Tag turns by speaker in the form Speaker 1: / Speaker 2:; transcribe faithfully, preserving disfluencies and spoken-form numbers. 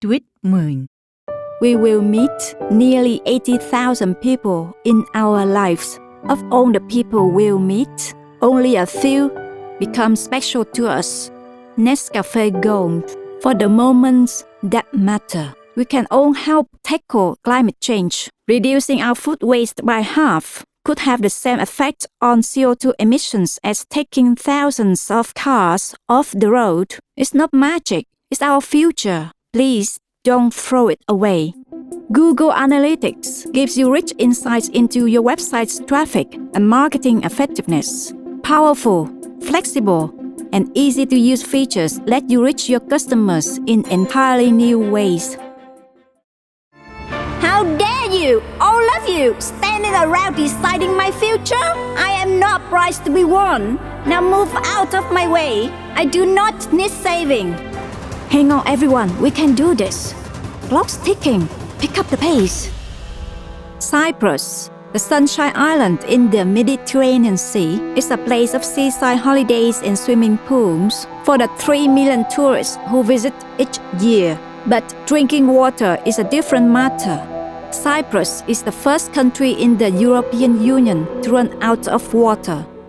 Speaker 1: tuyết mười.
Speaker 2: We will meet nearly eighty thousand people in our lives. Of all the people we'll meet, only a few become special to us. Nescafe Gold. For the moments that matter, we can all help tackle climate change. Reducing our food waste by half could have the same effect on C O two emissions as taking thousands of cars off the road. It's not magic, it's our future. Please don't throw it away. Google Analytics gives you rich insights into your website's traffic and marketing effectiveness. Powerful, flexible, and easy-to-use features let you reach your customers in entirely new ways.
Speaker 3: How dare you, all of you, standing around deciding my future? I am not prize to be won. Now move out of my way. I do not need saving.
Speaker 2: Hang on, everyone, we can do this. Clock's ticking. Pick up the pace. Cyprus, the Sunshine Island in the Mediterranean Sea, is a place of seaside holidays and swimming pools for the three million tourists who visit each year. But drinking water is a different matter. Cyprus is the first country in the European Union to run out of water.